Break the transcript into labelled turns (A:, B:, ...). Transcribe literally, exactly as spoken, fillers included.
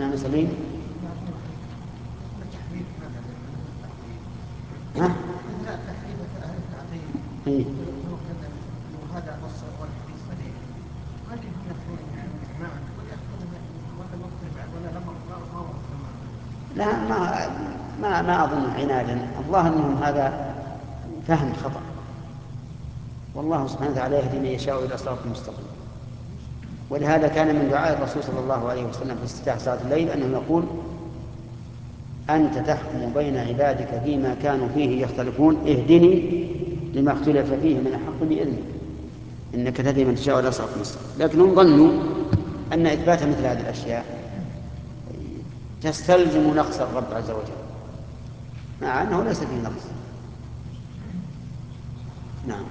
A: نعم سليم. ها؟ إيه؟
B: وهذا نص والحديث صحيح. هل يكون اجماعا ولا لما ما هو
A: لا ما ما ما أظن عنادا، الظاهر أنهم هذا فهم خطأ، والله سبحانه وتعالى يهدي من يشاء إلى صراط مستقيم. ولهذا كان من دعاء الرسول صلى الله عليه وسلم في استفتاح صلاة الليل أنه يقول: أنت تحكم بين عبادك فيما كانوا فيه يختلفون اهدني لما اختلف فيه من الحق بإذنك إنك تهدي من تشاء إلى صراط مستقيم. لكنهم ظنوا أن إثبات مثل هذه الأشياء تستلزم نقص الرب عز وجل، مع أنه ليس فيه نقص. نعم.